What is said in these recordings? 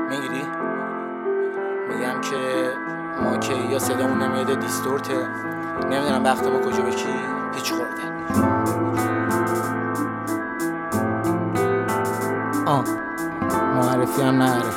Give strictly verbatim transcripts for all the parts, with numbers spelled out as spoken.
میگیری؟ میگم که ما که یا صدامون نمیاده دیستورته، نمیدونم وقت ما کجا به کی پیچ خورده. آه معرفی هم نعرف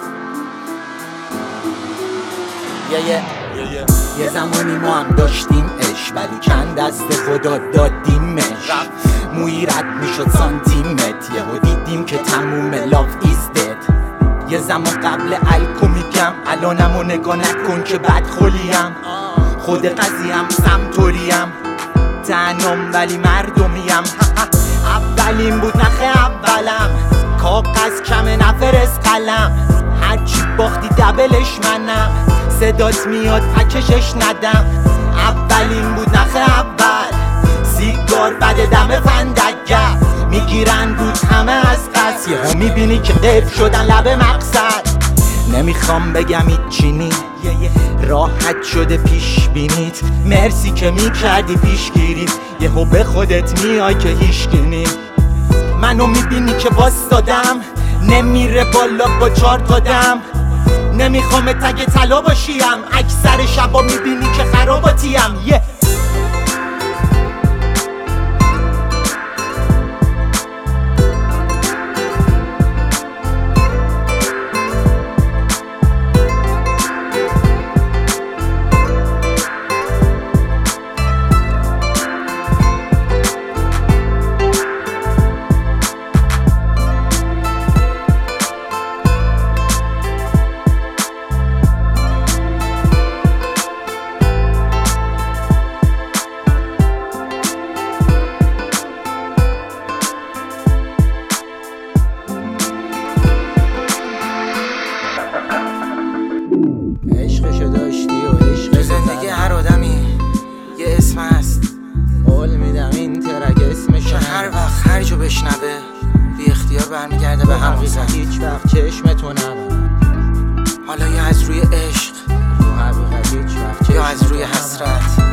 یه یه یه زمانی ما هم داشتیم اش، ولی چند دست خدا دادیمش. مویی رد میشد سانتیمت، یهو دیدیم که تموم لاف ایز دد. یه زمان قبل الکو میگم الانمو نگاه نکن که بدخولیم. خود قضیم سمتوریم، تنم ولی مردمیم. اولین بود نخه اولم، کاغذ کم نفرست قلم. هرچی باختی دبلش منم، صدات میاد پکشش ندم. اولین بود نخه اول، سیگار بده دم فندگر. میگیرن بود همه از قصد، یهو میبینی که قف شدن لب مقصد. نمیخوام بگم ایچینی، راحت شده پیش بینیت. مرسی که میکردی پیشگیری، یهو به خودت میای که هیشگینی. منو میبینی که واسدادم، نمیره بالا با چار تا دم. نمیخوام تگ طلا باشیم، اکثر شبا میبینی که خراباتیم. yeah. عشقشو داشتی و عشق زندگی هر آدمی یه اسم هست. قول میدم این ترک اسمشه، هر وقت هر جو بشنوه بی اختیار برمیگرده به هم قیزن. هیچ وقت چشمتو نبند، حالا یا از روی عشق یا از روی حسرت.